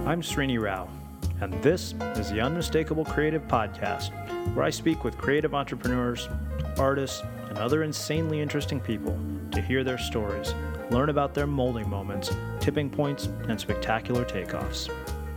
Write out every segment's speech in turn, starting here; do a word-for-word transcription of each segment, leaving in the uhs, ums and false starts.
I'm Srini Rao, and this is the Unmistakable Creative Podcast, where I speak with creative entrepreneurs, artists, and other insanely interesting people to hear their stories, learn about their molding moments, tipping points, and spectacular takeoffs.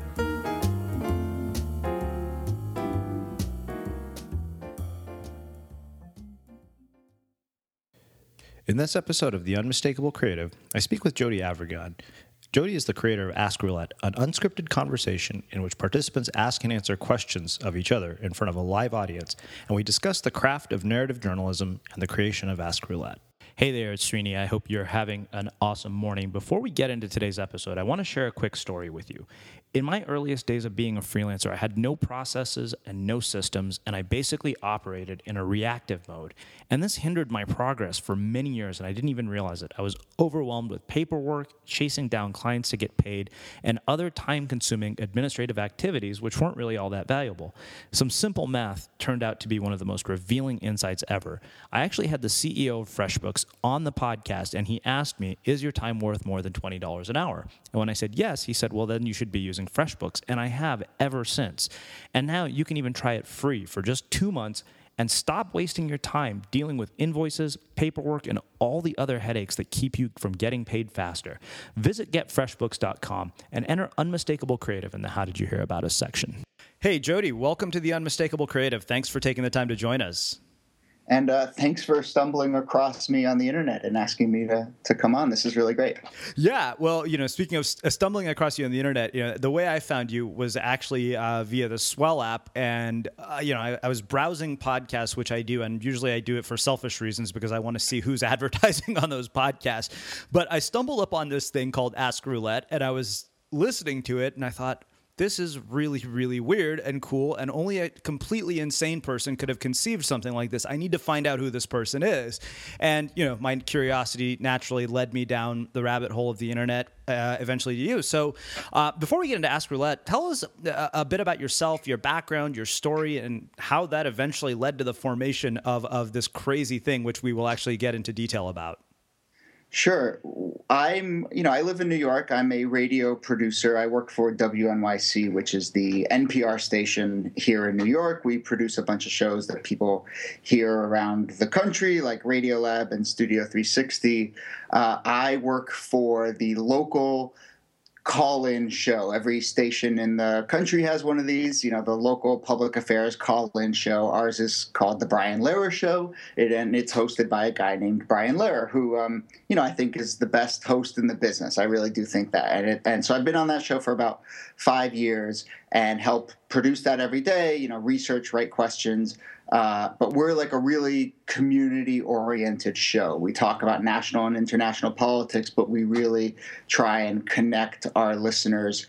In this episode of The Unmistakable Creative, I speak with Jody Avirgan. Jody is the creator of Ask Roulette, an unscripted conversation in which participants ask and answer questions of each other in front of a live audience, and we discuss the craft of narrative journalism and the creation of Ask Roulette. Hey there, it's Srini. I hope you're having an awesome morning. Before we get into today's episode, I want to share a quick story with you. In my earliest days of being a freelancer, I had no processes and no systems, and I basically operated in a reactive mode. And this hindered my progress for many years, and I didn't even realize it. I was overwhelmed with paperwork, chasing down clients to get paid, and other time-consuming administrative activities which weren't really all that valuable. Some simple math turned out to be one of the most revealing insights ever. I actually had the C E O of FreshBooks on the podcast, and he asked me, is your time worth more than twenty dollars an hour? And when I said yes, he said, well, then you should be using FreshBooks, and I have ever since. And now you can even try it free for just two months and stop wasting your time dealing with invoices, paperwork, and all the other headaches that keep you from getting paid faster. Visit get fresh books dot com and enter Unmistakable Creative in the How Did You Hear About Us section. Hey, Jody, welcome to the Unmistakable Creative. Thanks for taking the time to join us. And uh, thanks for stumbling across me on the internet and asking me to, to come on. This is really great. Yeah. Well, you know, speaking of st- stumbling across you on the internet, you know, the way I found you was actually uh, via the Swell app. And, uh, you know, I, I was browsing podcasts, which I do. And usually I do it for selfish reasons because I want to see who's advertising on those podcasts. But I stumbled upon this thing called Ask Roulette, and I was listening to it, and I thought, this is really, really weird and cool, and only a completely insane person could have conceived something like this. I need to find out who this person is. And, you know, my curiosity naturally led me down the rabbit hole of the internet, uh, eventually to you. So uh, before we get into Ask Roulette, tell us a, a bit about yourself, your background, your story, and how that eventually led to the formation of, of this crazy thing, which we will actually get into detail about. Sure. I'm, you know, I live in New York. I'm a radio producer. I work for W N Y C, which is the N P R station here in New York. We produce a bunch of shows that people hear around the country, like Radiolab and Studio three sixty. Uh, I work for the local call-in show. Every station in the country has one of these, you know, the local public affairs call-in show. Ours is called The Brian Lehrer Show, it, and it's hosted by a guy named Brian Lehrer, who, um, you know, I think is the best host in the business. I really do think that. And, it, and so I've been on that show for about five years and help produce that every day, you know, research, write questions. Uh, but we're like a really community-oriented show. We talk about national and international politics, but we really try and connect our listeners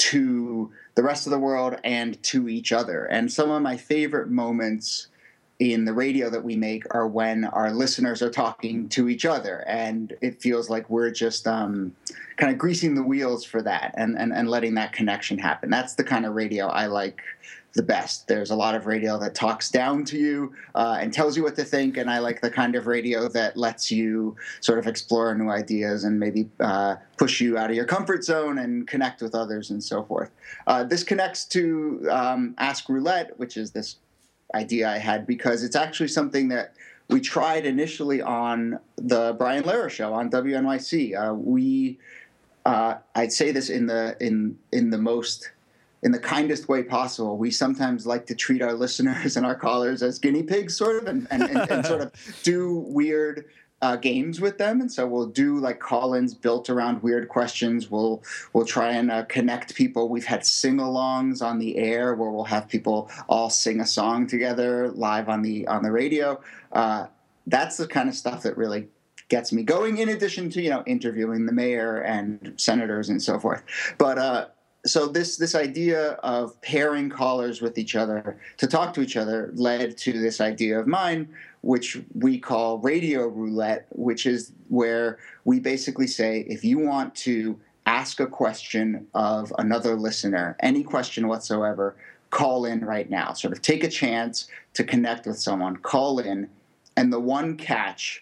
to the rest of the world and to each other. And some of my favorite moments in the radio that we make are when our listeners are talking to each other, and it feels like we're just um, kind of greasing the wheels for that and, and, and letting that connection happen. That's the kind of radio I like the best. There's a lot of radio that talks down to you uh, and tells you what to think, and I like the kind of radio that lets you sort of explore new ideas and maybe uh, push you out of your comfort zone and connect with others and so forth. Uh, this connects to um, Ask Roulette, which is this idea I had because it's actually something that we tried initially on the Brian Lehrer Show on W N Y C. Uh, we, uh, I'd say this in the in in the most in the kindest way possible. We sometimes like to treat our listeners and our callers as guinea pigs, sort of, and, and, and, and sort of do weird uh, games with them. And so we'll do like call-ins built around weird questions. We'll we'll try and uh, connect people. We've had sing-alongs on the air where we'll have people all sing a song together live on the on the radio. Uh, that's the kind of stuff that really gets me going. In addition to you know interviewing the mayor and senators and so forth, but. Uh, So this this idea of pairing callers with each other to talk to each other led to this idea of mine, which we call Radio Roulette, which is where we basically say, if you want to ask a question of another listener, any question whatsoever, call in right now. Sort of take a chance to connect with someone, call in. And the one catch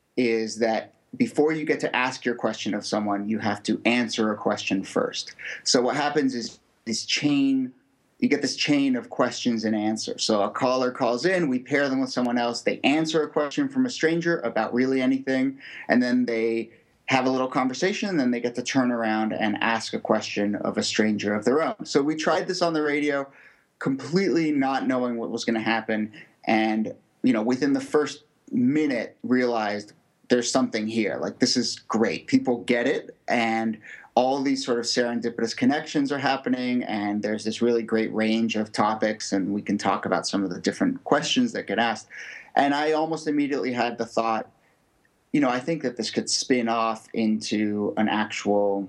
is that before you get to ask your question of someone, you have to answer a question first. So what happens is this chain. You get this chain of questions and answers. So a caller calls in, we pair them with someone else. They answer a question from a stranger about really anything, and then they have a little conversation, and then they get to turn around and ask a question of a stranger of their own. So we tried this on the radio, completely not knowing what was going to happen, and you know, within the first minute, realized there's something here. Like, this is great. People get it, and all these sort of serendipitous connections are happening, and there's this really great range of topics, and we can talk about some of the different questions that get asked. And I almost immediately had the thought, you know, I think that this could spin off into an actual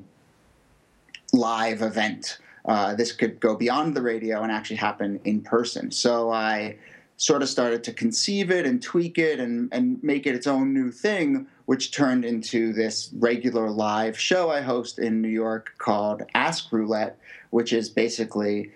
live event. Uh, this could go beyond the radio and actually happen in person. So I sort of started to conceive it and tweak it and, and make it its own new thing, which turned into this regular live show I host in New York called Ask Roulette, which is basically,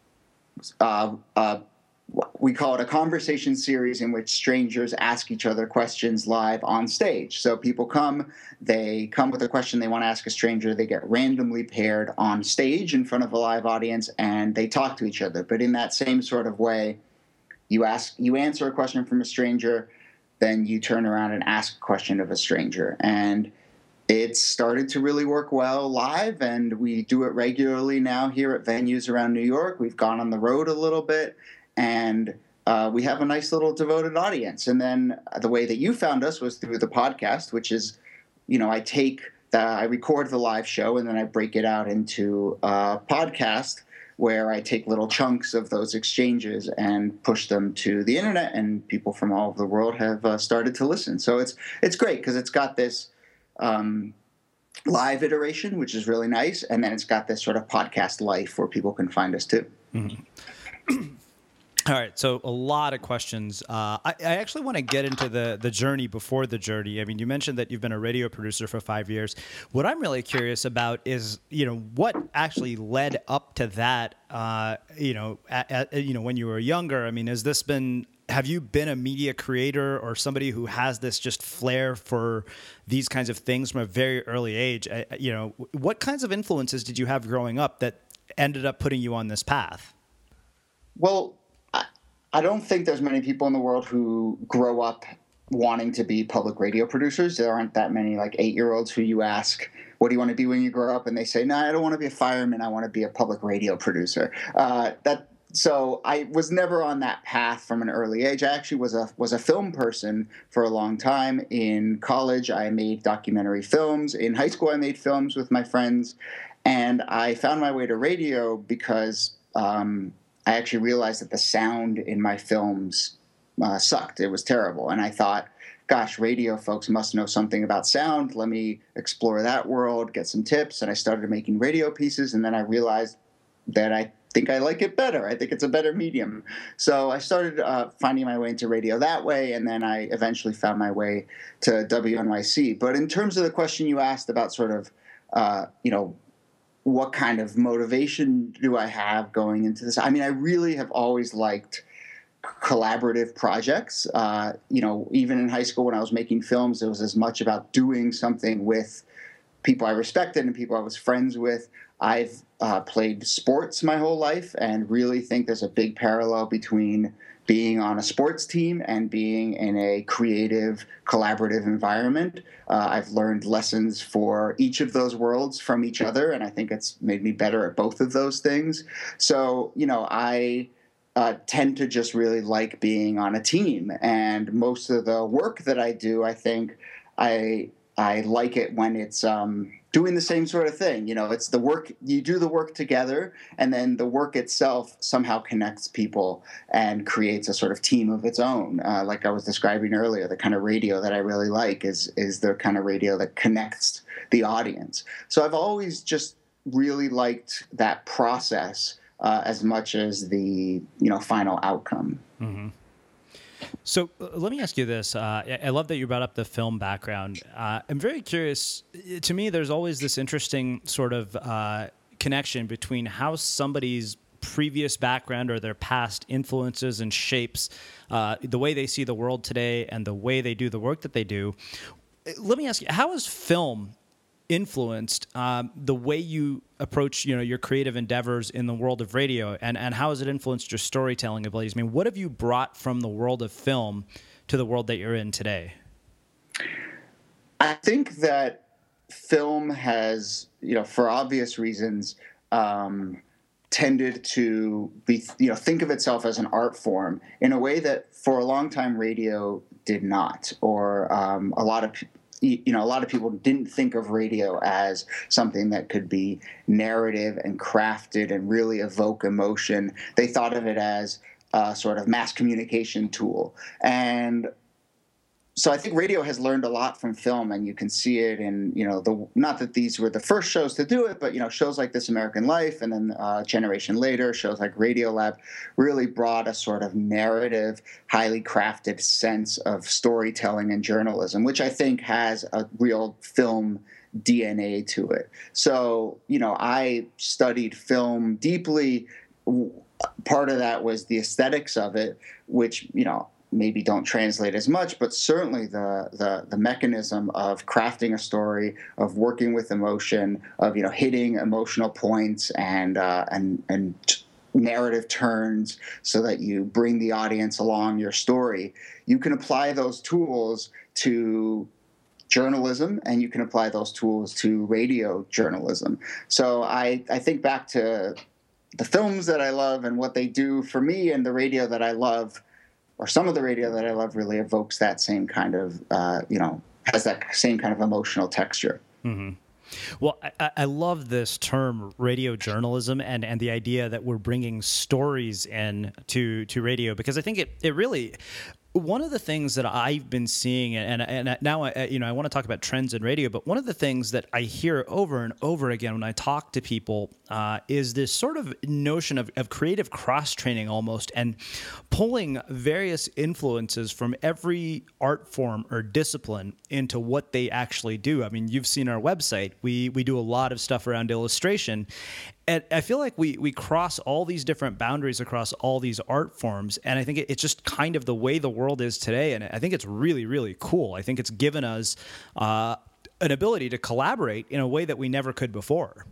uh, uh, we call it a conversation series in which strangers ask each other questions live on stage. So people come, they come with a question they want to ask a stranger, they get randomly paired on stage in front of a live audience, and they talk to each other. But in that same sort of way, You ask, you answer a question from a stranger, then you turn around and ask a question of a stranger. And it's started to really work well live, and we do it regularly now here at venues around New York. We've gone on the road a little bit, and uh, we have a nice little devoted audience. And then the way that you found us was through the podcast, which is, you know, I take the, I record the live show, and then I break it out into a podcast where I take little chunks of those exchanges and push them to the internet, and people from all over the world have uh, started to listen. So it's it's great because it's got this um, live iteration, which is really nice, and then it's got this sort of podcast life where people can find us too. Mm-hmm. All right, so a lot of questions. Uh, I, I actually want to get into the the journey before the journey. I mean, you mentioned that you've been a radio producer for five years. What I'm really curious about is, you know, what actually led up to that. Uh, you know, at, at, you know, when you were younger. I mean, has this been? Have you been a media creator or somebody who has this just flair for these kinds of things from a very early age? I, you know, what kinds of influences did you have growing up that ended up putting you on this path? Well, I don't think there's many people in the world who grow up wanting to be public radio producers. There aren't that many like eight-year-olds who you ask, what do you want to be when you grow up? And they say, no, nah, I don't want to be a fireman. I want to be a public radio producer. Uh, that so I was never on that path from an early age. I actually was a was a film person for a long time. In college, I made documentary films. In high school, I made films with my friends. And I found my way to radio because um, I actually realized that the sound in my films uh, sucked. It was terrible. And I thought, gosh, radio folks must know something about sound. Let me explore that world, get some tips. And I started making radio pieces. And then I realized that I think I like it better. I think it's a better medium. So I started uh, finding my way into radio that way. And then I eventually found my way to W N Y C. But in terms of the question you asked about sort of, uh, you know, what kind of motivation do I have going into this? I mean, I really have always liked collaborative projects. Uh, you know, even in high school when I was making films, it was as much about doing something with people I respected and people I was friends with. I've uh, played sports my whole life and really think there's a big parallel between being on a sports team and being in a creative, collaborative environment. Uh, I've learned lessons for each of those worlds from each other, and I think it's made me better at both of those things. So, you know, I uh, tend to just really like being on a team, and most of the work that I do, I think I I like it when it's um, doing the same sort of thing. You know, it's the work, you do the work together, and then the work itself somehow connects people and creates a sort of team of its own. Uh, like I was describing earlier, the kind of radio that I really like is is the kind of radio that connects the audience. So I've always just really liked that process uh, as much as the, you know, final outcome. Mm-hmm. So uh, let me ask you this. Uh, I love that you brought up the film background. Uh, I'm very curious. To me, there's always this interesting sort of uh, connection between how somebody's previous background or their past influences and shapes uh, the way they see the world today and the way they do the work that they do. Let me ask you, how has film influenced um, the way you approach, you know, your creative endeavors in the world of radio, and, and how has it influenced your storytelling abilities? I mean, what have you brought from the world of film to the world that you're in today? I think that film has, you know, for obvious reasons, um, tended to be, you know, think of itself as an art form in a way that for a long time radio did not, or um, a lot of you know, a lot of people didn't think of radio as something that could be narrative and crafted and really evoke emotion. They thought of it as a sort of mass communication tool. And so I think radio has learned a lot from film, and you can see it in, you know, the not that these were the first shows to do it, but, you know, shows like This American Life, and then uh, a generation later, shows like Radiolab really brought a sort of narrative, highly crafted sense of storytelling and journalism, which I think has a real film D N A to it. So, you know, I studied film deeply. Part of that was the aesthetics of it, which, you know, maybe don't translate as much, but certainly the, the the mechanism of crafting a story, of working with emotion, of, you know, hitting emotional points and uh, and and narrative turns so that you bring the audience along your story. You can apply those tools to journalism, and you can apply those tools to radio journalism. So I, I think back to the films that I love and what they do for me, and the radio that I love, or some of the radio that I love, really evokes that same kind of, uh, you know, has that same kind of emotional texture. Mm-hmm. Well, I, I love this term, radio journalism, and, and the idea that we're bringing stories in to, to radio, because I think it, it really... One of the things that I've been seeing, and and now I, you know, I want to talk about trends in radio, but one of the things that I hear over and over again when I talk to people uh, is this sort of notion of, of creative cross-training almost, and pulling various influences from every art form or discipline into what they actually do. I mean, you've seen our website. We we do a lot of stuff around illustration. And I feel like we we cross all these different boundaries across all these art forms, and I think it, it's just kind of the way the world is today, and I think it's really, really cool. I think it's given us uh, an ability to collaborate in a way that we never could before.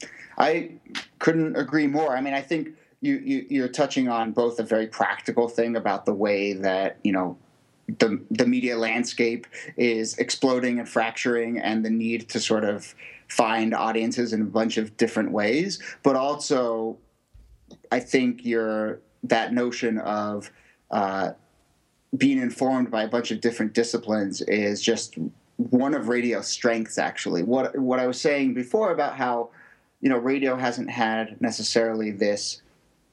I couldn't agree more. I mean, I think you, you, you're touching on both a very practical thing about the way that, you know, the the media landscape is exploding and fracturing, and the need to sort of find audiences in a bunch of different ways. But also, I think you're that notion of uh, being informed by a bunch of different disciplines is just one of radio's strengths, actually. What what I was saying before about how, you know, radio hasn't had necessarily this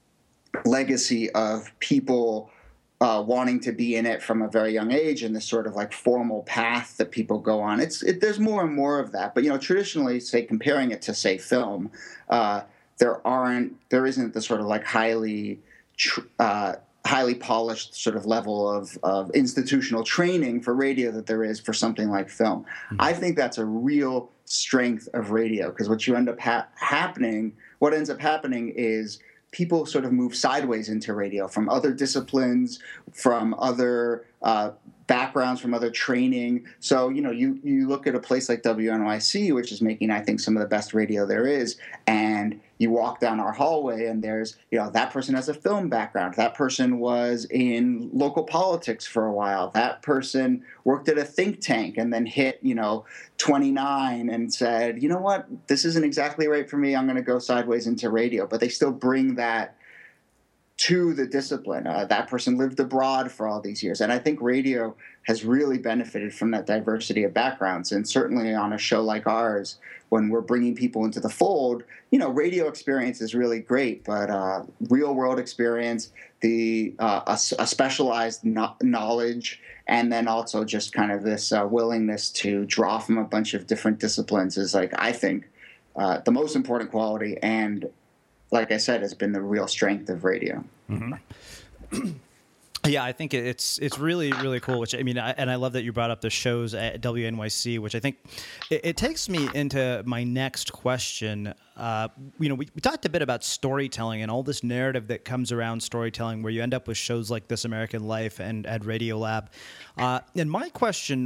legacy of people Uh, wanting to be in it from a very young age, and this sort of like formal path that people go on. It's it, there's more and more of that. But, you know, traditionally, say comparing it to, say, film, uh, there aren't there isn't the sort of like highly tr- uh, highly polished sort of level of of institutional training for radio that there is for something like film. Mm-hmm. I think that's a real strength of radio, because what you end up ha- happening, what ends up happening is people sort of move sideways into radio from other disciplines, from other uh, backgrounds, from other training. So, you know, you, you look at a place like W N Y C, which is making, I think, some of the best radio there is, and you walk down our hallway and there's, you know, that person has a film background. That person was in local politics for a while. That person worked at a think tank and then hit, you know, twenty-nine and said, you know what, this isn't exactly right for me. I'm going to go sideways into radio. But they still bring that to the discipline. Uh, that person lived abroad for all these years. And I think radio has really benefited from that diversity of backgrounds. And certainly on a show like ours, when we're bringing people into the fold, you know, radio experience is really great, but uh, real world experience, the uh, a, a specialized no- knowledge, and then also just kind of this uh, willingness to draw from a bunch of different disciplines is, like, I think, uh, the most important quality, and like I said, has been the real strength of radio. Mm-hmm. Yeah, I think it's it's really, really cool. Which I mean, I, and I love that you brought up the shows at W N Y C, which I think it, it takes me into my next question. Uh, you know, we, we talked a bit about storytelling and all this narrative that comes around storytelling, where you end up with shows like This American Life and at Radiolab. Uh, and my question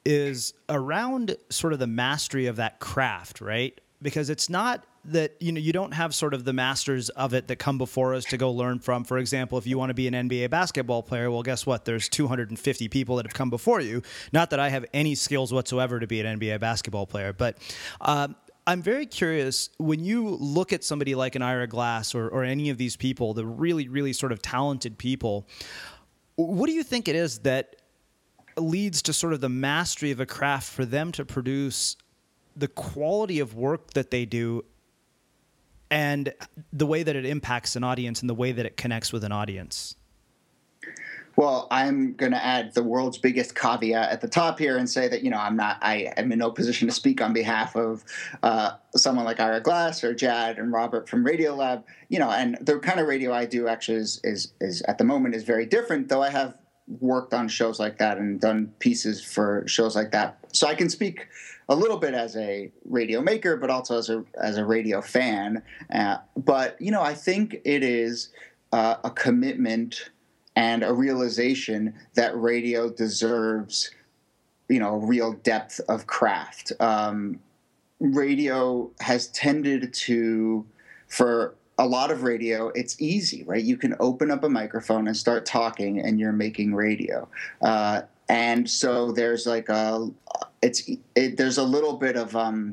is around sort of the mastery of that craft, right? Because it's not that, you know, you don't have sort of the masters of it that come before us to go learn from. For example, if you want to be an N B A basketball player, well, guess what? There's two hundred fifty people that have come before you. Not that I have any skills whatsoever to be an N B A basketball player, but um, I'm very curious, when you look at somebody like an Ira Glass or, or any of these people, the really, really sort of talented people, what do you think it is that leads to sort of the mastery of a craft for them to produce the quality of work that they do and the way that it impacts an audience and the way that it connects with an audience? Well, I'm going to add the world's biggest caveat at the top here and say that, you know, I'm not, I am in no position to speak on behalf of uh, someone like Ira Glass or Jad and Robert from Radiolab, you know, and the kind of radio I do actually is, is, is at the moment is very different, though I have worked on shows like that and done pieces for shows like that. So I can speak a little bit as a radio maker, but also as a, as a radio fan. Uh, but, you know, I think it is uh, a commitment and a realization that radio deserves, you know, real depth of craft. Um, radio has tended to, for a lot of radio, it's easy, right? You can open up a microphone and start talking, and you're making radio. Uh, and so there's like a, it's it, there's a little bit of um,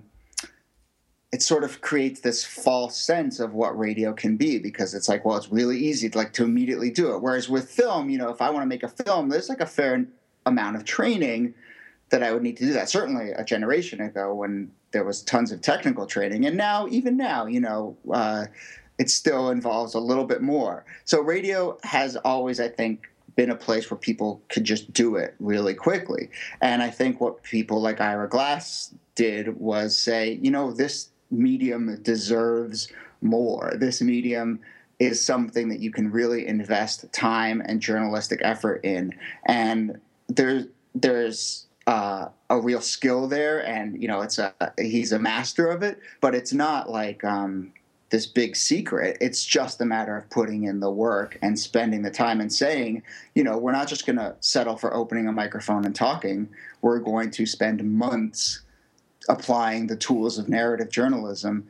it sort of creates this false sense of what radio can be, because it's like, well, it's really easy to like to immediately do it. Whereas with film, you know, if I want to make a film, there's like a fair amount of training that I would need to do that. Certainly a generation ago when there was tons of technical training. And now, even now, you know, uh, it still involves a little bit more. So radio has always, I think, been a place where people could just do it really quickly. And I think what people like Ira Glass did was say, you know, this medium deserves more. This medium is something that you can really invest time and journalistic effort in. And there's there's uh, a real skill there, and you know, it's a he's a master of it. But it's not like um, this big secret. It's just a matter of putting in the work and spending the time and saying, you know, we're not just going to settle for opening a microphone and talking. We're going to spend months applying the tools of narrative journalism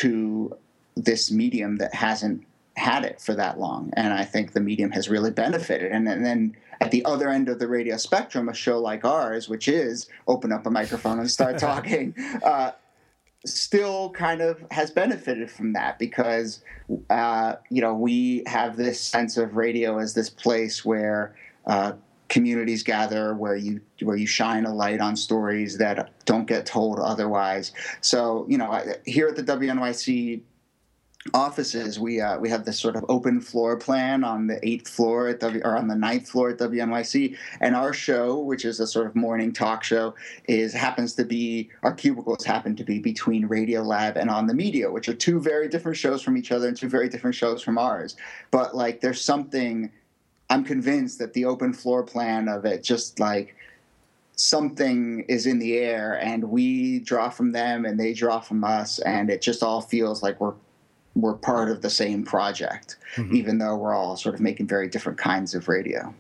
to this medium that hasn't had it for that long. And I think the medium has really benefited. And, and then at the other end of the radio spectrum, a show like ours, which is open up a microphone and start talking, uh, still kind of has benefited from that, because, uh, you know, we have this sense of radio as this place where uh, communities gather, where you where you shine a light on stories that don't get told otherwise. So, you know, here at the W N Y C offices, we uh, we have this sort of open floor plan on the eighth floor at W or on the ninth floor at W N Y C, and our show, which is a sort of morning talk show, is happens to be our cubicles happen to be between Radiolab and On the Media, which are two very different shows from each other and two very different shows from ours. But like, there's something. I'm convinced that the open floor plan of it, just like something is in the air, and we draw from them and they draw from us, and it just all feels like we're we're part of the same project, mm-hmm. even though we're all sort of making very different kinds of radio.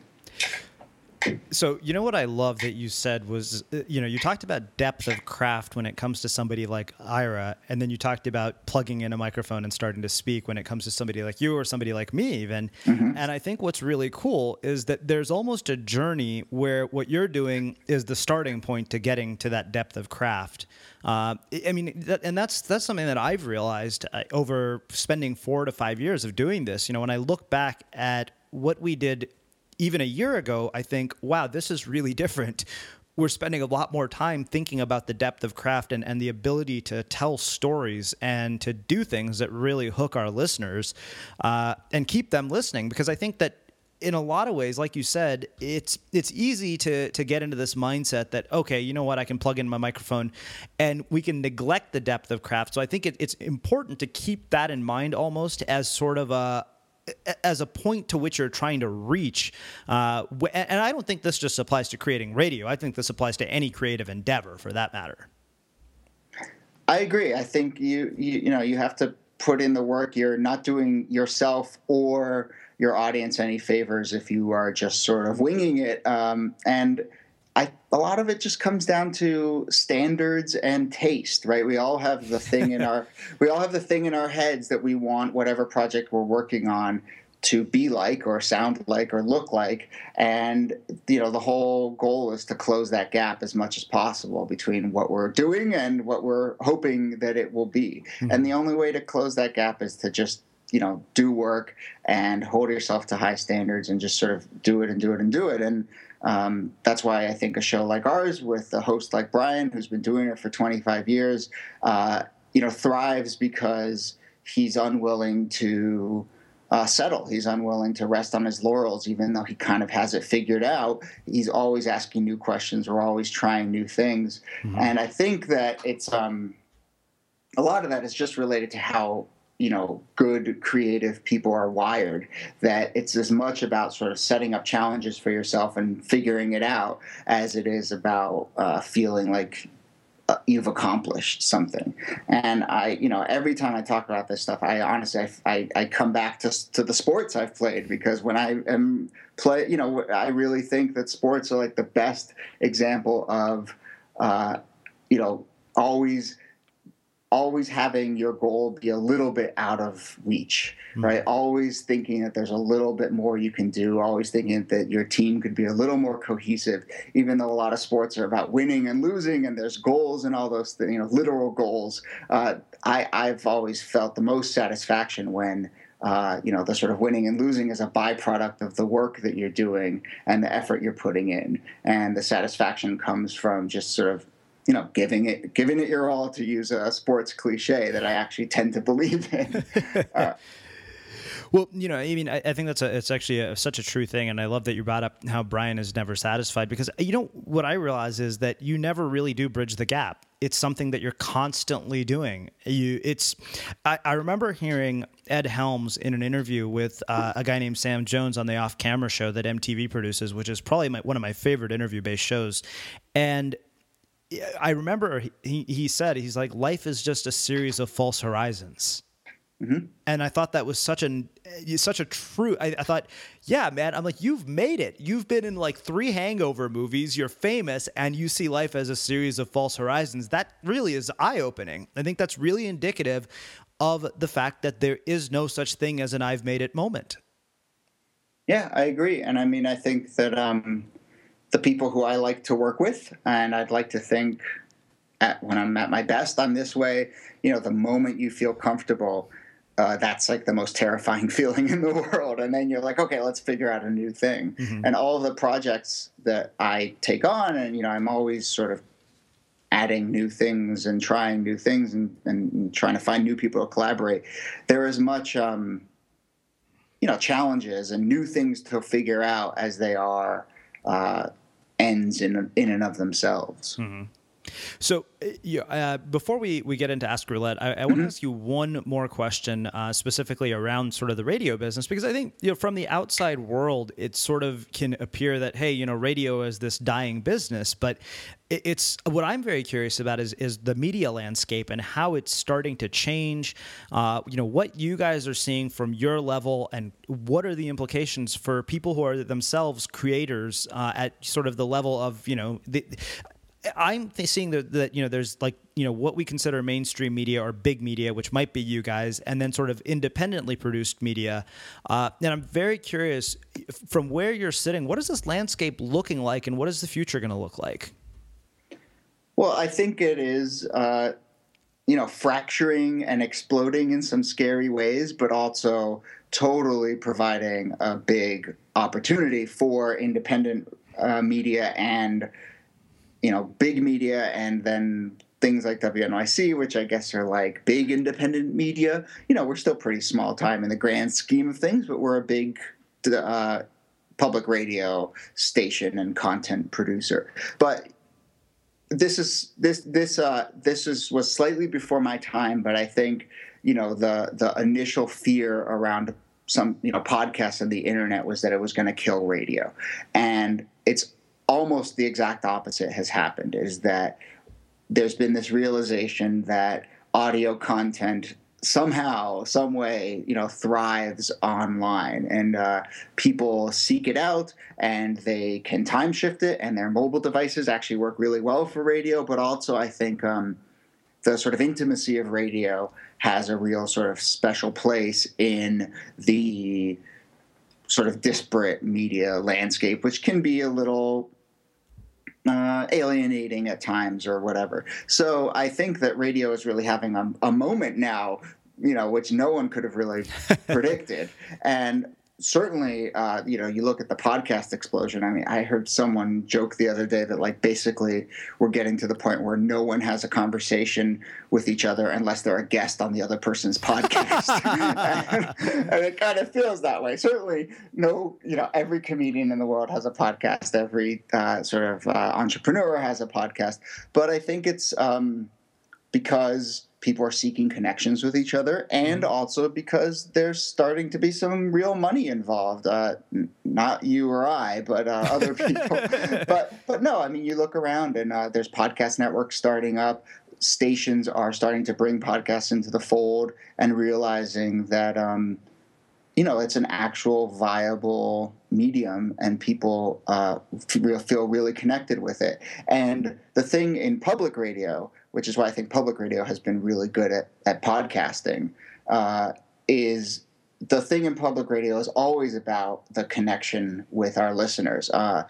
So, you know what I love that you said was, you know, you talked about depth of craft when it comes to somebody like Ira, and then you talked about plugging in a microphone and starting to speak when it comes to somebody like you or somebody like me even. Mm-hmm. And I think what's really cool is that there's almost a journey where what you're doing is the starting point to getting to that depth of craft. Uh, I mean, that, and that's that's something that I've realized uh, over spending four to five years of doing this. You know, when I look back at what we did even a year ago, I think, wow, this is really different. We're spending a lot more time thinking about the depth of craft and, and the ability to tell stories and to do things that really hook our listeners uh, and keep them listening. Because I think that in a lot of ways, like you said, it's it's easy to to get into this mindset that, okay, you know what, I can plug in my microphone and we can neglect the depth of craft. So I think it, it's important to keep that in mind almost as sort of a as a point to which you're trying to reach. Uh, and I don't think this just applies to creating radio. I think this applies to any creative endeavor for that matter. I agree. I think you, you, you know, you have to put in the work. You're not doing yourself or your audience any favors if you are just sort of winging it. Um, and I, a lot of it just comes down to standards and taste, right? We all have the thing in our we all have the thing in our heads that we want whatever project we're working on to be like or sound like or look like. And, you know, the whole goal is to close that gap as much as possible between what we're doing and what we're hoping that it will be. Mm-hmm. And the only way to close that gap is to just, you know, do work and hold yourself to high standards and just sort of do it and do it and do it. And um, that's why I think a show like ours with a host like Brian, who's been doing it for twenty-five years, uh, you know, thrives because he's unwilling to uh, settle. He's unwilling to rest on his laurels, even though he kind of has it figured out. He's always asking new questions. We're always trying new things. Mm-hmm. And I think that it's um, a lot of that is just related to how, you know, good creative people are wired, that it's as much about sort of setting up challenges for yourself and figuring it out as it is about uh, feeling like uh, you've accomplished something. And I, you know, every time I talk about this stuff, I honestly, I, I, I come back to, to the sports I've played, because when I am play, you know, I really think that sports are like the best example of, uh, you know, always always having your goal be a little bit out of reach, right? Mm-hmm. Always thinking that there's a little bit more you can do, always thinking that your team could be a little more cohesive, even though a lot of sports are about winning and losing and there's goals and all those things, you know, literal goals. Uh, I, I've always felt the most satisfaction when Uh, you know, the sort of winning and losing is a byproduct of the work that you're doing and the effort you're putting in. And the satisfaction comes from just sort of, you know, giving it giving it your all, to use a sports cliche that I actually tend to believe in. Uh, Well, you know, I mean, I, I think that's a, it's actually a, such a true thing. And I love that you brought up how Brian is never satisfied, because, you know, what I realize is that you never really do bridge the gap. It's something that you're constantly doing. You, it's, I, I remember hearing Ed Helms in an interview with uh, a guy named Sam Jones on the Off Camera show that M T V produces, which is probably my, one of my favorite interview-based shows. And I remember he, he said, he's like, life is just a series of false horizons. Mm-hmm. And I thought that was such an such a true. I, I thought, yeah, man. I'm like, you've made it. You've been in like three Hangover movies. You're famous, and you see life as a series of false horizons. That really is eye-opening. I think that's really indicative of the fact that there is no such thing as an "I've made it" moment. Yeah, I agree, and I mean, I think that um, the people who I like to work with, and I'd like to think, at, when I'm at my best, I'm this way. You know, the moment you feel comfortable. Uh, that's like the most terrifying feeling in the world. And then you're like, okay, let's figure out a new thing. Mm-hmm. And all of the projects that I take on, and, you know, I'm always sort of adding new things and trying new things and, and trying to find new people to collaborate. There is much, um, you know, challenges and new things to figure out as they are uh, ends in, in and of themselves. Mm-hmm. So, uh, before we, we get into Ask Roulette, I, I want to mm-hmm. ask you one more question, uh, specifically around sort of the radio business, because I think, you know, from the outside world, it sort of can appear that, hey, you know, radio is this dying business, but it, it's what I'm very curious about is is the media landscape and how it's starting to change. Uh, you know, what you guys are seeing from your level, and what are the implications for people who are themselves creators uh, at sort of the level of, you know, the. I'm seeing that, that, you know, there's like, you know, what we consider mainstream media or big media, which might be you guys, and then sort of independently produced media. Uh, and I'm very curious, from where you're sitting, what is this landscape looking like, and what is the future going to look like? Well, I think it is, uh, you know, fracturing and exploding in some scary ways, but also totally providing a big opportunity for independent uh, media and you know, big media, and then things like W N Y C, which I guess are like big independent media. You know, we're still pretty small time in the grand scheme of things, but we're a big uh, public radio station and content producer. But this is this this uh, this is was slightly before my time, but I think you know the the initial fear around some you know podcasts and the internet was that it was going to kill radio, and it's almost the exact opposite has happened, is that there's been this realization that audio content somehow, some way, you know, thrives online, and uh, people seek it out, and they can time shift it, and their mobile devices actually work really well for radio. But also, I think um, the sort of intimacy of radio has a real sort of special place in the sort of disparate media landscape, which can be a little uh, alienating at times or whatever. So I think that radio is really having a, a moment now, you know, which no one could have really predicted. And certainly, uh, you know, you look at the podcast explosion. I mean, I heard someone joke the other day that, like, basically we're getting to the point where no one has a conversation with each other unless they're a guest on the other person's podcast. and, and it kind of feels that way. Certainly, no, you know, every comedian in the world has a podcast. Every uh, sort of uh, entrepreneur has a podcast. But I think it's um, because people are seeking connections with each other, and also because there's starting to be some real money involved. Uh, not you or I, but uh, other people. but but no, I mean, you look around, and uh, there's podcast networks starting up. Stations are starting to bring podcasts into the fold, and realizing that um, you know, it's an actual viable medium, and people uh, feel, feel really connected with it. And the thing in public radio, which is why I think public radio has been really good at, at podcasting, uh, is the thing in public radio is always about the connection with our listeners, uh,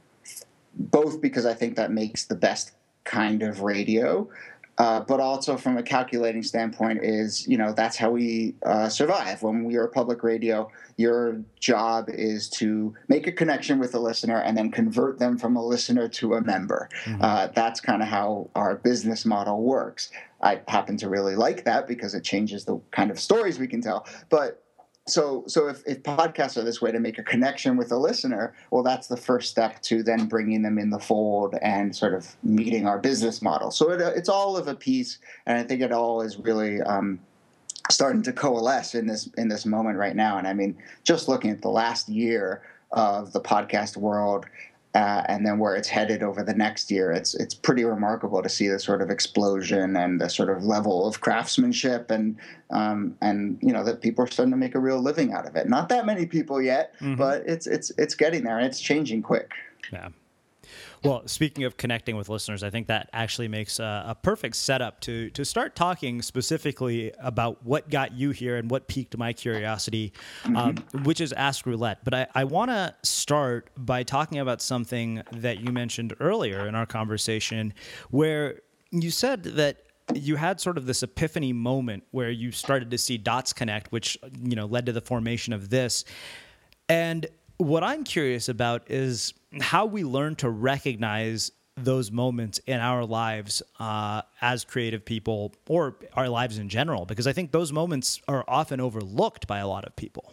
both because I think that makes the best kind of radio, Uh, but also from a calculating standpoint is, you know, that's how we uh, survive. When we are public radio, your job is to make a connection with the listener and then convert them from a listener to a member. Mm-hmm. Uh, that's kind of how our business model works. I happen to really like that because it changes the kind of stories we can tell. But So so if, if podcasts are this way to make a connection with a listener, well, that's the first step to then bringing them in the fold and sort of meeting our business model. So it, it's all of a piece, and I think it all is really um, starting to coalesce in this in this moment right now. And I mean, just looking at the last year of the podcast world, Uh, and then where it's headed over the next year, it's it's pretty remarkable to see the sort of explosion and the sort of level of craftsmanship, and um, and you know that people are starting to make a real living out of it. Not that many people yet, mm-hmm. but it's it's it's getting there, and it's changing quick. Yeah. Well, speaking of connecting with listeners, I think that actually makes a, a perfect setup to to start talking specifically about what got you here and what piqued my curiosity, mm-hmm. um, which is Ask Roulette. But I, I want to start by talking about something that you mentioned earlier in our conversation, where you said that you had sort of this epiphany moment where you started to see dots connect, which, you know, led to the formation of this. And what I'm curious about is how we learn to recognize those moments in our lives uh, as creative people, or our lives in general, because I think those moments are often overlooked by a lot of people.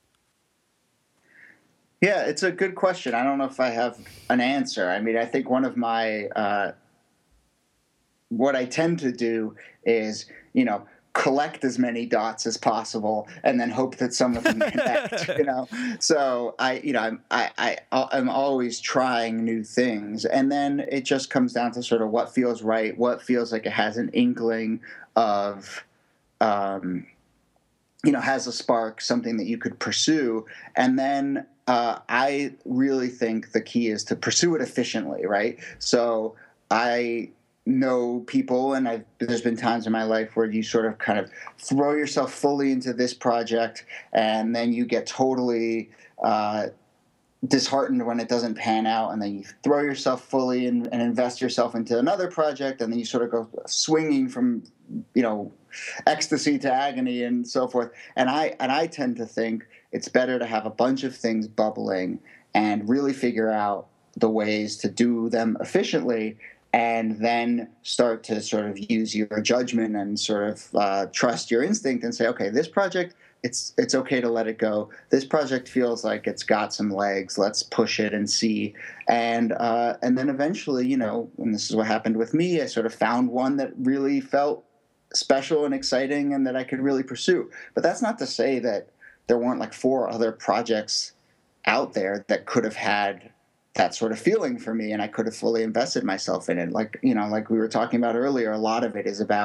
Yeah, it's a good question. I don't know if I have an answer. I mean, I think one of my, uh, what I tend to do is, you know, collect as many dots as possible and then hope that some of them connect, you know? So I, you know, I'm, I, I, I'm always trying new things. And then it just comes down to sort of what feels right, what feels like it has an inkling of, um, you know, has a spark, something that you could pursue. And then uh, I really think the key is to pursue it efficiently, right? So I know people, and I've, there's been times in my life where you sort of kind of throw yourself fully into this project, and then you get totally uh, disheartened when it doesn't pan out, and then you throw yourself fully and, and invest yourself into another project, and then you sort of go swinging from, you know, ecstasy to agony and so forth. And I and I tend to think it's better to have a bunch of things bubbling and really figure out the ways to do them efficiently, and then start to sort of use your judgment and sort of uh, trust your instinct and say, okay, this project, it's it's okay to let it go. This project feels like it's got some legs. Let's push it and see. And uh, and then eventually, you know, and this is what happened with me, I sort of found one that really felt special and exciting and that I could really pursue. But that's not to say that there weren't like four other projects out there that could have had that sort of feeling for me, and I could have fully invested myself in it. Like, you know, like we were talking about earlier, a lot of it is about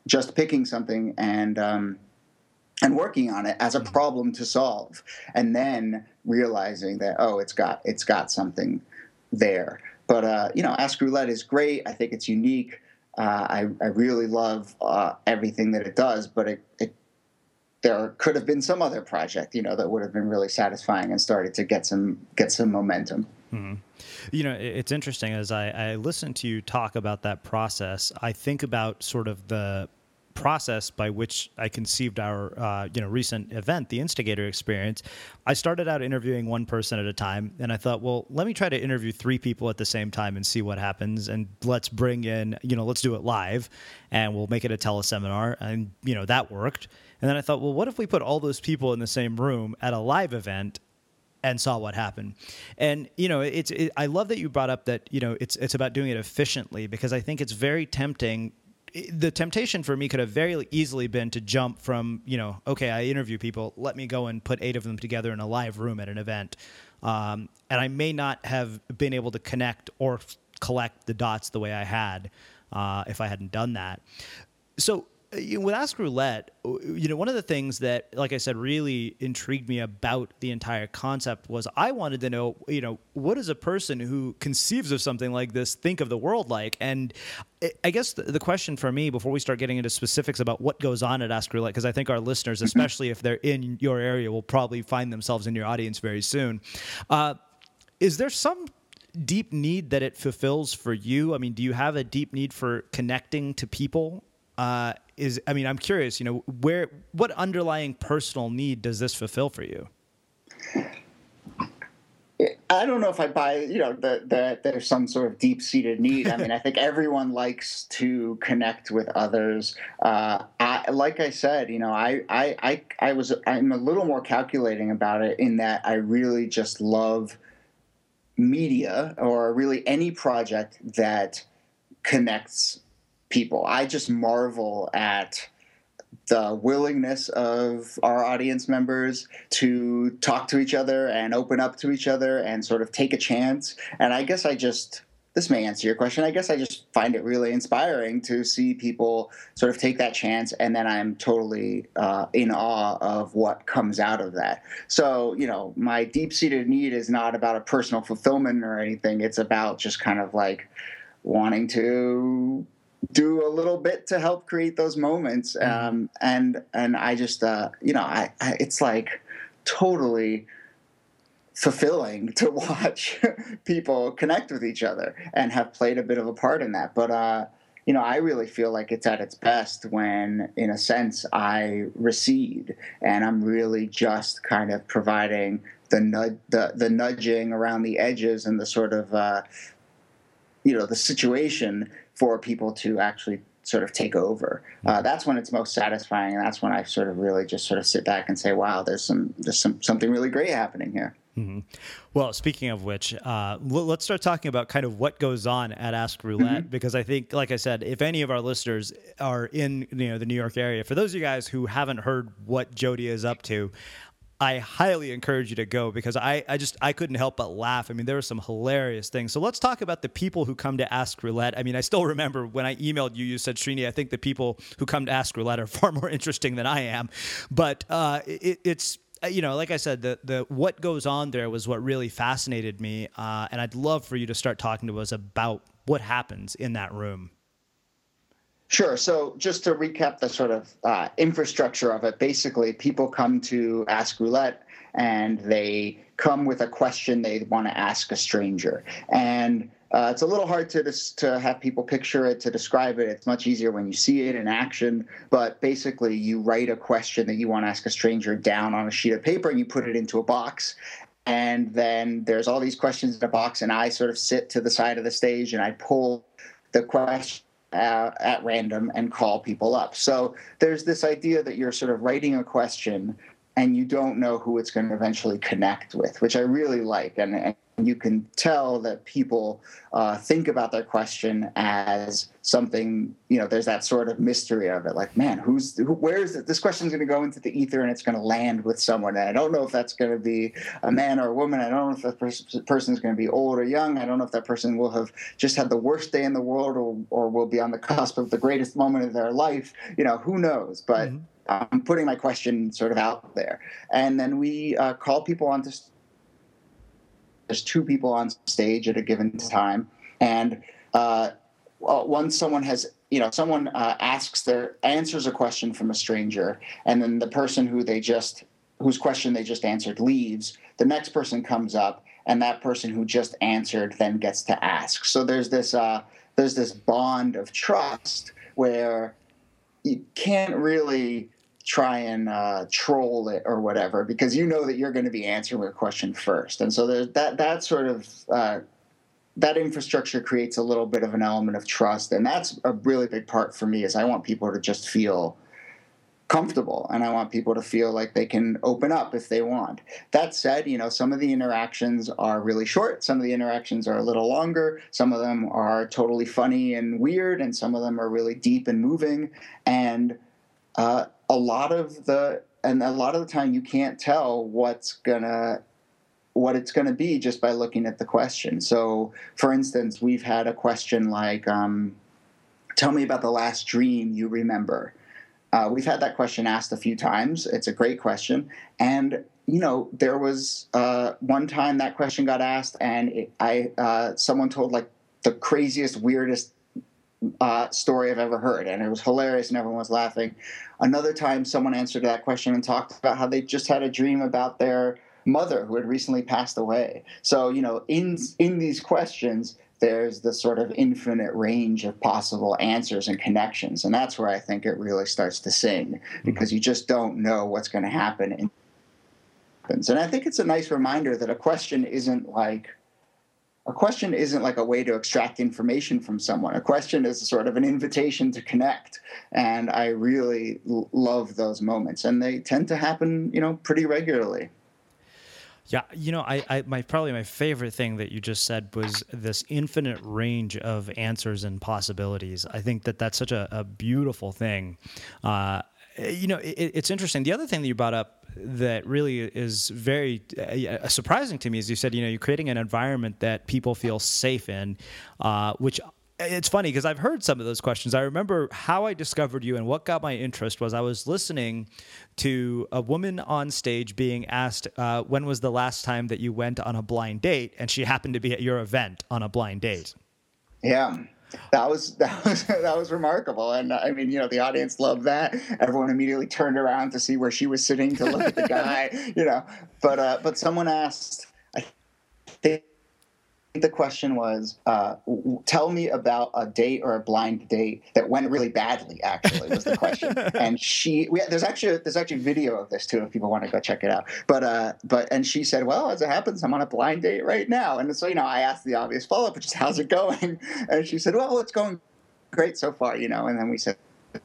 just picking something and um, and working on it as a problem to solve, and then realizing that, oh, it's got it's got something there. But uh, you know, Ask Roulette is great. I think it's unique. Uh, I I really love uh, everything that it does. But it, it there could have been some other project, you know, that would have been really satisfying and started to get some get some momentum. Mm-hmm. You know, it's interesting as I, I listen to you talk about that process. I think about sort of the process by which I conceived our, uh, you know, recent event, the Instigator Experience. I started out interviewing one person at a time, and I thought, well, let me try to interview three people at the same time and see what happens. And let's bring in, you know, let's do it live, and we'll make it a teleseminar. And, you know, that worked. And then I thought, well, what if we put all those people in the same room at a live event and saw what happened? And, you know, it's, it, I love that you brought up that, you know, it's, it's about doing it efficiently, because I think it's very tempting. The temptation for me could have very easily been to jump from, you know, okay, I interview people, let me go and put eight of them together in a live room at an event. Um, and I may not have been able to connect or collect the dots the way I had uh, if I hadn't done that. So, you know, with Ask Roulette, you know, one of the things that, like I said, really intrigued me about the entire concept was I wanted to know, you know, what does a person who conceives of something like this think of the world like? And I guess the, the question for me, before we start getting into specifics about what goes on at Ask Roulette, because I think our listeners, especially if they're in your area, will probably find themselves in your audience very soon. Uh, is there some deep need that it fulfills for you? I mean, do you have a deep need for connecting to people? Uh, is I mean, I'm curious, you know, where what underlying personal need does this fulfill for you? I don't know if I buy, you know, that that there's some sort of deep-seated need. I mean, I think everyone likes to connect with others. Uh, I, like I said, you know, I, I, I, I was I'm a little more calculating about it in that I really just love media, or really any project that connects people. I just marvel at the willingness of our audience members to talk to each other and open up to each other and sort of take a chance. And I guess I just, this may answer your question, I guess I just find it really inspiring to see people sort of take that chance, and then I'm totally uh, in awe of what comes out of that. So, you know, my deep-seated need is not about a personal fulfillment or anything. It's about just kind of like wanting to do a little bit to help create those moments. Um, and, and I just, uh, you know, I, I, it's like totally fulfilling to watch people connect with each other and have played a bit of a part in that. But, uh, you know, I really feel like it's at its best when, in a sense, I recede and I'm really just kind of providing the nud- the, the nudging around the edges and the sort of, uh, you know, the situation for people to actually sort of take over. Uh, that's when it's most satisfying, and that's when I sort of really just sort of sit back and say, "Wow, there's some there's some something really great happening here." Mm-hmm. Well, speaking of which, uh, let's start talking about kind of what goes on at Ask Roulette, mm-hmm. because I think, like I said, if any of our listeners are in, you know, the New York area, for those of you guys who haven't heard what Jody is up to, I highly encourage you to go, because I, I just I couldn't help but laugh. I mean, there were some hilarious things. So let's talk about the people who come to Ask Roulette. I mean, I still remember when I emailed you, you said, Srini, I think the people who come to Ask Roulette are far more interesting than I am. But uh, it, it's, you know, like I said, the the what goes on there was what really fascinated me. Uh, and I'd love for you to start talking to us about what happens in that room. Sure. So just to recap the sort of uh, infrastructure of it, basically people come to Ask Roulette and they come with a question they want to ask a stranger. And uh, it's a little hard to to have people picture it, to describe it. It's much easier when you see it in action. But basically you write a question that you want to ask a stranger down on a sheet of paper and you put it into a box. And then there's all these questions in a box, and I sort of sit to the side of the stage and I pull the question Uh, at random and call people up. So there's this idea that you're sort of writing a question and you don't know who it's going to eventually connect with, which I really like. And, and you can tell that people uh, think about their question as something, you know, there's that sort of mystery of it. Like, man, who's, who, where is it? This question's going to go into the ether and it's going to land with someone. And I don't know if that's going to be a man or a woman. I don't know if that pers- person is going to be old or young. I don't know if that person will have just had the worst day in the world or, or will be on the cusp of the greatest moment of their life. You know, who knows? But mm-hmm. I'm putting my question sort of out there. And then we uh, call people onto There's two people on stage at a given time, and uh, once someone has, you know, someone uh, asks their answers a question from a stranger, and then the person who they just whose question they just answered leaves, the next person comes up, and that person who just answered then gets to ask. So there's this uh, there's this bond of trust where you can't really try and uh, troll it or whatever, because you know that you're going to be answering a question first. And so there's that, that sort of, uh, that infrastructure creates a little bit of an element of trust. And that's a really big part for me, is I want people to just feel comfortable, and I want people to feel like they can open up if they want. That said, you know, some of the interactions are really short. Some of the interactions are a little longer. Some of them are totally funny and weird, and some of them are really deep and moving. And, uh, a lot of the, and a lot of the time you can't tell what's gonna, what it's gonna be just by looking at the question. So, for instance, we've had a question like, um, "Tell me about the last dream you remember." Uh, we've had that question asked a few times. It's a great question, and you know, there was uh, one time that question got asked, and it, I, uh, someone told like the craziest, weirdest Uh, story I've ever heard, and it was hilarious and everyone was laughing. Another time someone answered that question and talked about how they just had a dream about their mother who had recently passed away. So, you know, in in these questions, there's the sort of infinite range of possible answers and connections, and that's where I think it really starts to sing, because you just don't know what's going to happen. And I think it's a nice reminder that a question isn't like A question isn't like a way to extract information from someone. A question is sort of an invitation to connect. And I really l- love those moments. And they tend to happen, you know, pretty regularly. Yeah, you know, I, I my probably my favorite thing that you just said was this infinite range of answers and possibilities. I think that that's such a, a beautiful thing. Uh, you know, it, it's interesting. The other thing that you brought up that really is very uh, surprising to me is you said, you know, you're creating an environment that people feel safe in, uh, which it's funny because I've heard some of those questions. I remember how I discovered you, and what got my interest was I was listening to a woman on stage being asked, uh, when was the last time that you went on a blind date? And she happened to be at your event on a blind date. Yeah. That was that was that was remarkable, and I mean, you know, the audience loved that. Everyone immediately turned around to see where she was sitting to look at the guy, you know. But uh, but someone asked, I think the question was, uh, "Tell me about a date or a blind date that went really badly." Actually, was the question, and she we, there's actually there's actually video of this too if people want to go check it out. But uh, but and she said, "Well, as it happens, I'm on a blind date right now." And so, you know, I asked the obvious follow up, which is, "How's it going?" And she said, "Well, it's going great so far," you know. And then we said,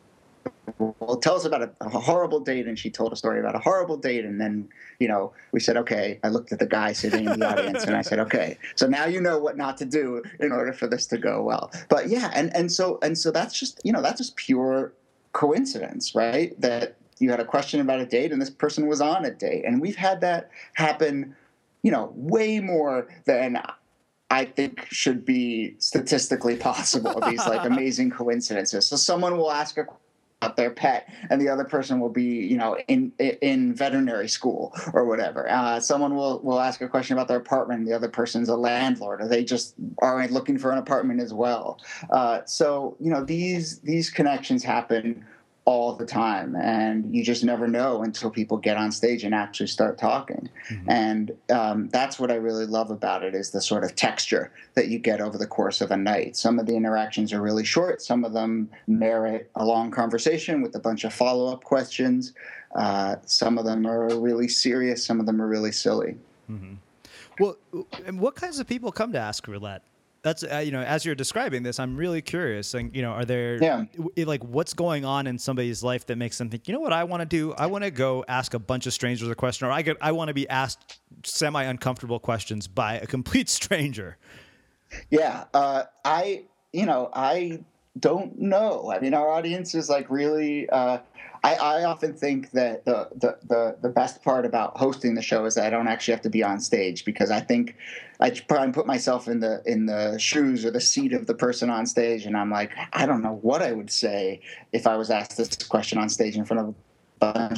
"Well, tell us about a, a horrible date." And she told a story about a horrible date. And then, you know, we said, okay, I looked at the guy sitting in the audience and I said, okay, so now you know what not to do in order for this to go well. But yeah, and, and so and so that's just, you know, that's just pure coincidence, right? That you had a question about a date and this person was on a date. And we've had that happen, you know, way more than I think should be statistically possible, these like amazing coincidences. So someone will ask a about their pet, and the other person will be, you know, in in veterinary school or whatever. Uh, someone will, will ask a question about their apartment, and the other person's a landlord, or they just are looking for an apartment as well. Uh, so, you know, these these connections happen all the time, and you just never know until people get on stage and actually start talking. Mm-hmm. And um, that's what I really love about it, is the sort of texture that you get over the course of a night. Some of the interactions are really short. Some of them merit a long conversation with a bunch of follow-up questions. Uh, some of them are really serious. Some of them are really silly. Mm-hmm. Well, and what kinds of people come to Ask Roulette? That's uh, you know, as you're describing this, I'm really curious. And you know, are there Yeah. like what's going on in somebody's life that makes them think, you know, what I want to do? I want to go ask a bunch of strangers a question, or I get I want to be asked semi uncomfortable questions by a complete stranger. Yeah, uh, I you know I don't know. I mean, our audience is like really. Uh, I, I often think that the, the the the best part about hosting the show is that I don't actually have to be on stage, because I think I try and put myself in the in the shoes or the seat of the person on stage, and I'm like, I don't know what I would say if I was asked this question on stage in front of a bunch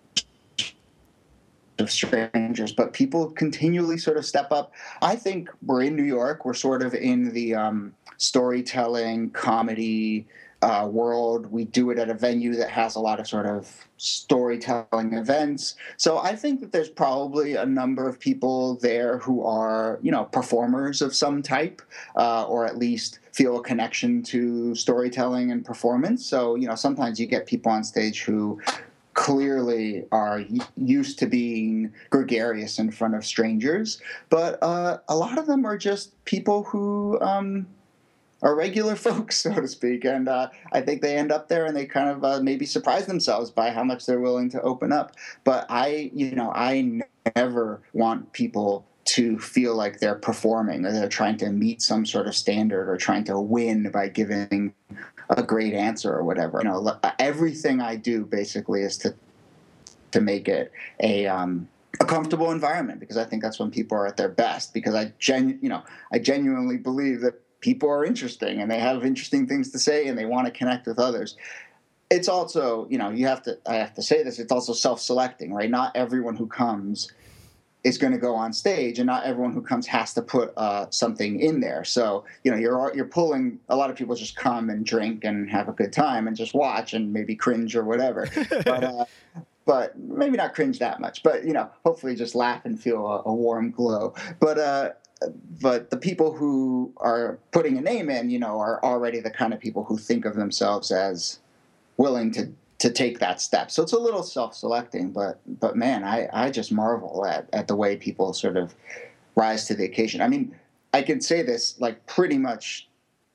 of strangers, but people continually sort of step up. I think we're in New York. We're sort of in the um, storytelling, comedy uh, world. We do it at a venue that has a lot of sort of storytelling events. So I think that there's probably a number of people there who are, you know, performers of some type, uh, or at least feel a connection to storytelling and performance. So, you know, sometimes you get people on stage who clearly are used to being gregarious in front of strangers, but uh, a lot of them are just people who um, are regular folks, so to speak, and uh, I think they end up there and they kind of uh, maybe surprise themselves by how much they're willing to open up. But I, you know, I never want people to feel like they're performing or they're trying to meet some sort of standard or trying to win by giving a great answer or whatever. You know, everything I do basically is to to make it a um, a comfortable environment, because I think that's when people are at their best. Because I genu- you know, I genuinely believe that people are interesting and they have interesting things to say and they want to connect with others. It's also, you know, you have to I have to say this. It's also self-selecting, right? Not everyone who comes is going to go on stage, and not everyone who comes has to put uh, something in there. So, you know, you're you're pulling, a lot of people just come and drink and have a good time and just watch and maybe cringe or whatever. But uh, but maybe not cringe that much. But, you know, hopefully just laugh and feel a, a warm glow. But uh, but the people who are putting a name in, you know, are already the kind of people who think of themselves as willing to to take that step. So it's a little self-selecting, but but man, I, I just marvel at, at the way people sort of rise to the occasion. I mean, I can say this like pretty much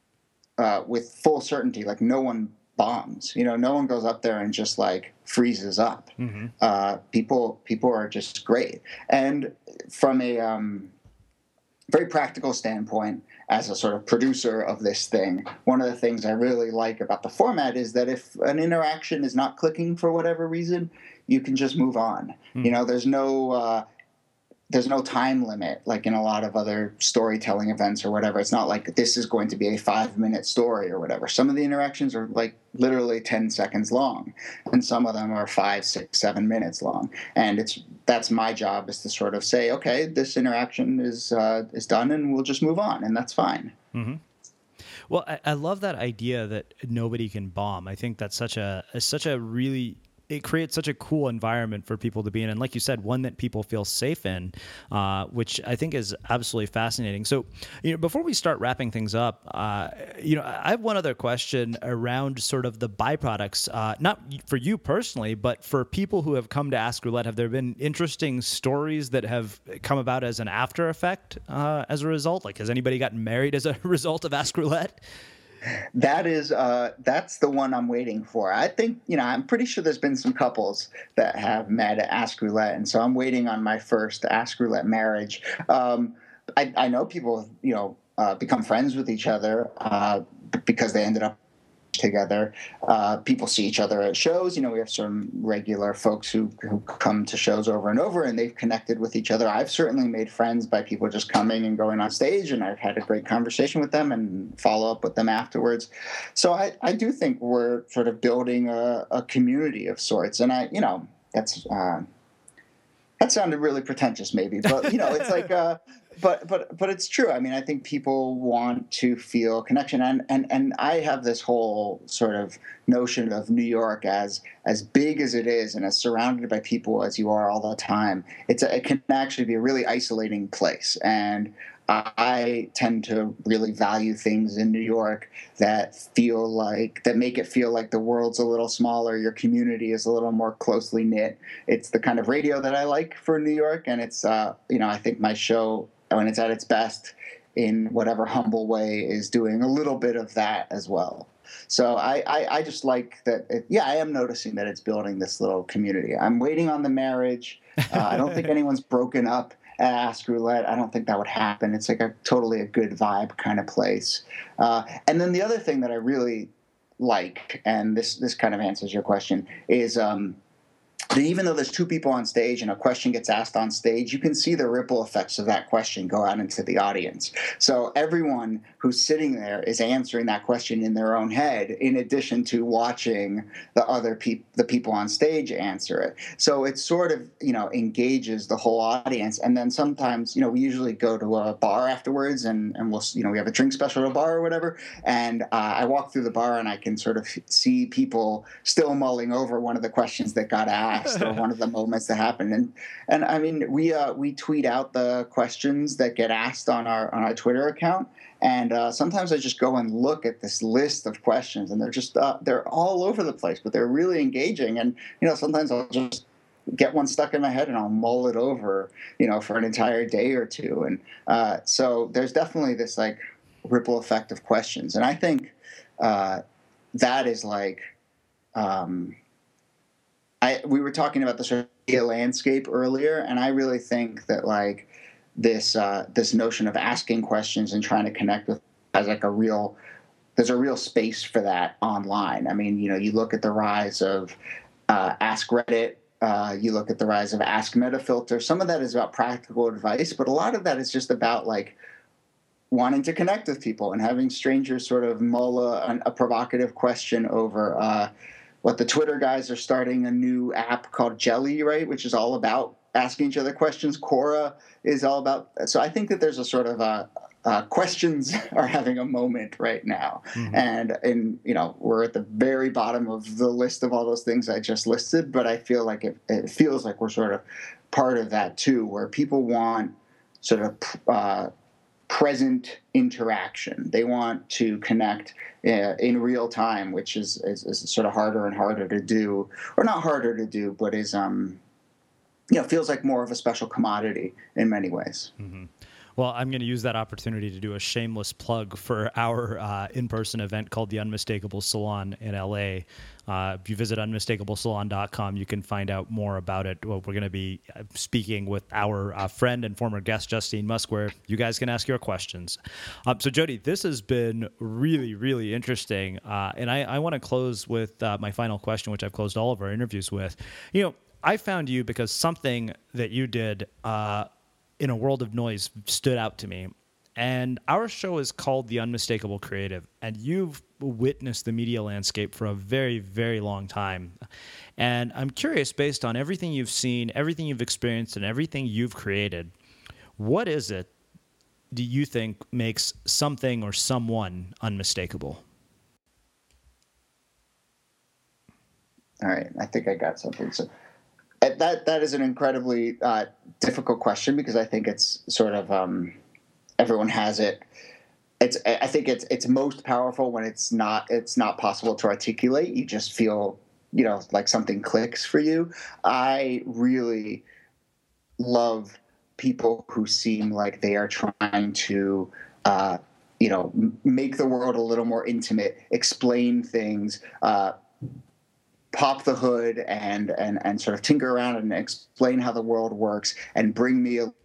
uh, with full certainty, like no one bombs. You know, no one goes up there and just like freezes up. Mm-hmm. Uh, people people are just great. And from a um, very practical standpoint, as a sort of producer of this thing, one of the things I really like about the format is that if an interaction is not clicking for whatever reason, you can just move on. Mm. You know, there's no uh, there's no time limit like in a lot of other storytelling events or whatever. It's not like this is going to be a five minute story or whatever. Some of the interactions are like literally ten seconds long, and some of them are five, six, seven minutes long. And it's that's my job, is to sort of say, okay, this interaction is uh, is done, and we'll just move on, and that's fine. Mm-hmm. Well, I, I love that idea that nobody can bomb. I think that's such a such a really it creates such a cool environment for people to be in. And like you said, one that people feel safe in, uh, which I think is absolutely fascinating. So, you know, before we start wrapping things up, uh, you know, I have one other question around sort of the byproducts, uh, not for you personally, but for people who have come to Ask Roulette. Have there been interesting stories that have come about as an after effect uh, as a result? Like, has anybody gotten married as a result of Ask Roulette? That is, uh, that's the one I'm waiting for. I think, you know, I'm pretty sure there's been some couples that have met at Ask Roulette, and so I'm waiting on my first Ask Roulette marriage. Um, I, I know people, you know, uh, become friends with each other uh, because they ended up together. Uh, people see each other at shows. You know, we have some regular folks who, who come to shows over and over, and they've connected with each other. I've certainly made friends by people just coming and going on stage, and I've had a great conversation with them and follow up with them afterwards. So I, I do think we're sort of building a, a community of sorts. And I, you know, that's, uh, that sounded really pretentious maybe, but you know, it's like, uh, But but but it's true. I mean, I think people want to feel connection, and, and and I have this whole sort of notion of New York as as big as it is and as surrounded by people as you are all the time. It's a, it can actually be a really isolating place, and I tend to really value things in New York that feel like that make it feel like the world's a little smaller. Your community is a little more closely knit. It's the kind of radio that I like for New York, and it's uh, you know, I think my show, when it's at its best, in whatever humble way, is doing a little bit of that as well. So I, I, I just like that. It, yeah, I am noticing that it's building this little community. I'm waiting on the marriage. Uh, I don't think anyone's broken up at Ask Roulette. I don't think that would happen. It's like a totally a good vibe kind of place. Uh, and then the other thing that I really like, and this this kind of answers your question, is um, that even though there's two people on stage and a question gets asked on stage, you can see the ripple effects of that question go out into the audience. So everyone who's sitting there is answering that question in their own head, in addition to watching the other people, the people on stage answer it. So it sort of, you know, engages the whole audience. And then sometimes, you know, we usually go to a bar afterwards, and, and we'll, you know, we have a drink special at a bar or whatever. And uh, I walk through the bar and I can sort of see people still mulling over one of the questions that got asked or one of the moments that happened. And, and I mean, we, uh, we tweet out the questions that get asked on our, on our Twitter account. And uh, sometimes I just go and look at this list of questions, and they're just uh, they're all over the place, but they're really engaging. And you know, sometimes I'll just get one stuck in my head and I'll mull it over, you know, for an entire day or two. And uh, so there's definitely this like ripple effect of questions, and I think uh, that is like um, I we were talking about the sort of media landscape earlier, and I really think that like. This uh, this notion of asking questions and trying to connect with as like a real there's a real space for that online. I mean, you know, you look at the rise of uh, Ask Reddit, uh, you look at the rise of Ask Metafilter. Some of that is about practical advice, but a lot of that is just about like wanting to connect with people and having strangers sort of mull a, a provocative question over. Uh, what the Twitter guys are starting a new app called Jelly, right, which is all about asking each other questions. Quora is all about. So I think that there's a sort of a, uh, questions are having a moment right now, mm-hmm. and and you know we're at the very bottom of the list of all those things I just listed. But I feel like it, it feels like we're sort of part of that too, where people want sort of uh, present interaction. They want to connect uh, in real time, which is, is is sort of harder and harder to do, or not harder to do, but is um. you know, feels like more of a special commodity in many ways. Mm-hmm. Well, I'm going to use that opportunity to do a shameless plug for our uh, in-person event called the Unmistakable Salon in L A. Uh, if you visit unmistakable salon dot com, you can find out more about it. Well, we're going to be speaking with our uh, friend and former guest, Justine Musk, where you guys can ask your questions. Um, so, Jody, this has been really, really interesting. Uh, and I, I want to close with uh, my final question, which I've closed all of our interviews with. You know, I found you because something that you did uh, in a world of noise stood out to me. And our show is called The Unmistakable Creative. And you've witnessed the media landscape for a very, very long time. And I'm curious, based on everything you've seen, everything you've experienced, and everything you've created, what is it do you think makes something or someone unmistakable? All right. I think I got something. So. That that is an incredibly uh, difficult question because I think it's sort of um, everyone has it. It's I think it's it's most powerful when it's not it's not possible to articulate. You just feel you know like something clicks for you. I really love people who seem like they are trying to uh, you know make the world a little more intimate, explain things. Uh, pop the hood and, and, and sort of tinker around and explain how the world works and bring me a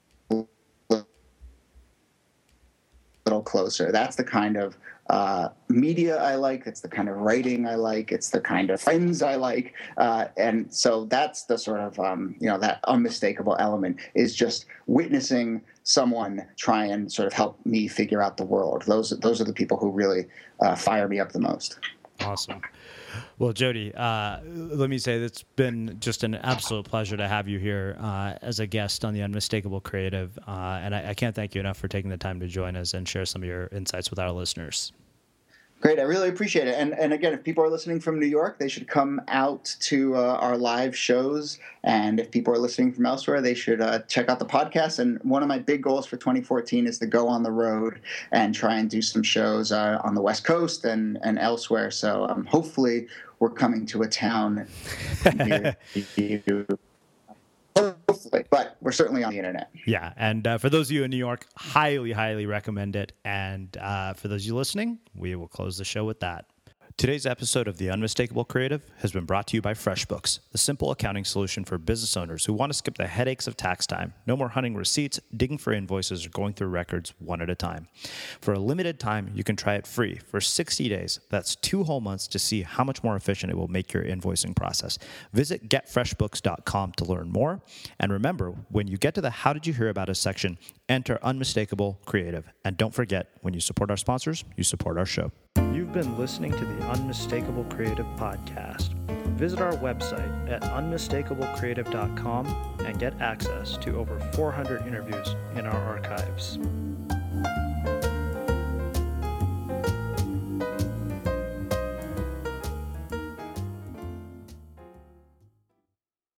little closer. That's the kind of uh, media I like. It's the kind of writing I like. It's the kind of friends I like. Uh, and so that's the sort of, um, you know, that unmistakable element is just witnessing someone try and sort of help me figure out the world. Those, those are the people who really uh, fire me up the most. Awesome. Well, Jody, uh, let me say it's been just an absolute pleasure to have you here uh, as a guest on the Unmistakable Creative, uh, and I, I can't thank you enough for taking the time to join us and share some of your insights with our listeners. Great. I really appreciate it. And and again, if people are listening from New York, they should come out to uh, our live shows. And if people are listening from elsewhere, they should uh, check out the podcast. And one of my big goals for twenty fourteen is to go on the road and try and do some shows uh, on the West Coast and, and elsewhere. So um, hopefully we're coming to a town near you. Hopefully. But we're certainly on the internet. Yeah. And uh, for those of you in New York, highly, highly recommend it. And uh, for those of you listening, we will close the show with that. Today's episode of The Unmistakable Creative has been brought to you by FreshBooks, the simple accounting solution for business owners who want to skip the headaches of tax time. No more hunting receipts, digging for invoices, or going through records one at a time. For a limited time, you can try it free for sixty days. That's two whole months to see how much more efficient it will make your invoicing process. Visit get fresh books dot com to learn more. And remember, when you get to the How Did You Hear About Us section, enter Unmistakable Creative. And don't forget, when you support our sponsors, you support our show. You've been listening to the Unmistakable Creative Podcast. Visit our website at unmistakable creative dot com and get access to over four hundred interviews in our archives.